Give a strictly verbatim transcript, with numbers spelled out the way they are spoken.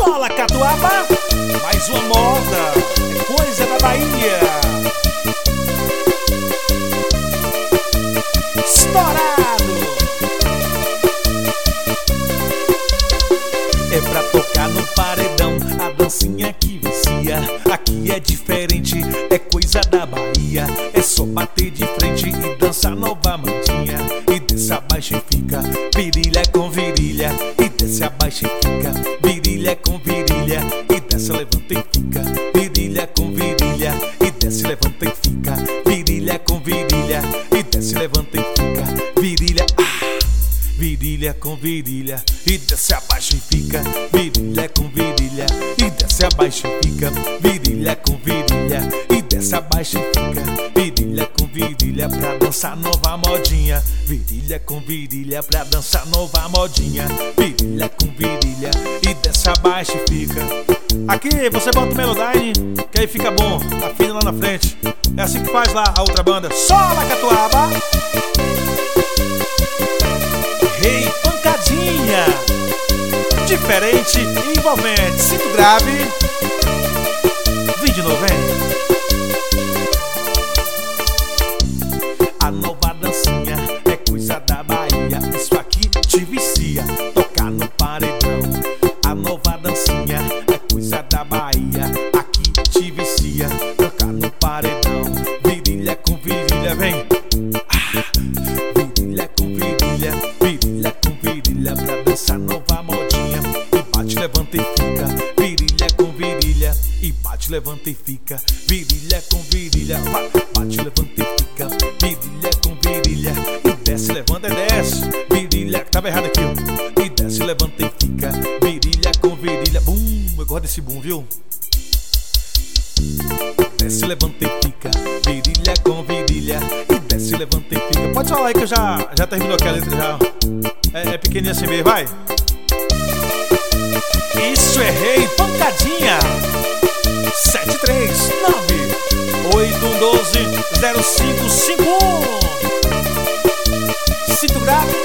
Sola Catuaba, mais uma moda, é coisa da Bahia. Estourado. É pra tocar no paredão, a dancinha que vicia. Aqui é diferente, é coisa da Bahia. É só bater de frente e dançar nova mandinha. E desce abaixo e fica virilha com virilha. E desce abaixo e fica virilha com virilha. E desce, levanta e fica virilha com virilha. E desce, levanta e fica virilha com virilha. E desce, levanta e fica virilha. Ah! Virilha com virilha. E desce abaixo e fica virilha com virilha. E desce abaixo e fica virilha com virilha. E desce abaixo e fica virilha com virilha. Pra dançar nova modinha. Virilha com virilha. Pra dançar nova modinha. Virilha com virilha. E desce abaixo e fica. Aqui você bota o Melodyne, que aí fica bom. Afina lá na frente. É assim que faz lá a outra banda. Sola Catuaba. Rei Pancadinha. Diferente e envolvente. Sinto grave. Vem de novo, hein? A nova dancinha é coisa da Bahia. Isso aqui te vicia. Tocar no paredão. A nova dancinha é coisa da Bahia. Aqui te vicia. Tocar no paredão. Virilha com virilha, vem. Ah, virilha com virilha. Virilha com virilha. Pra dançar nova modinha. E bate, levanta e fica. Virilha com virilha. E bate, levanta e fica. Virilha com virilha. Bate, levanta e fica. Virilha com virilha. E desce, levanta e desce. Virilha, tava errado aqui, ó. E desce, levanta e fica. Virilha com virilha. Bum, eu gosto desse bum, viu? Desce, levanta e fica. Virilha com virilha. E desce, levanta e fica. Pode falar aí que eu já, já terminou aqui a letra já. É, é pequenininha assim mesmo, vai. Isso é Rei Pancadinha. Sete três nove oito um doze zero cinco cinco um. Sinto grave.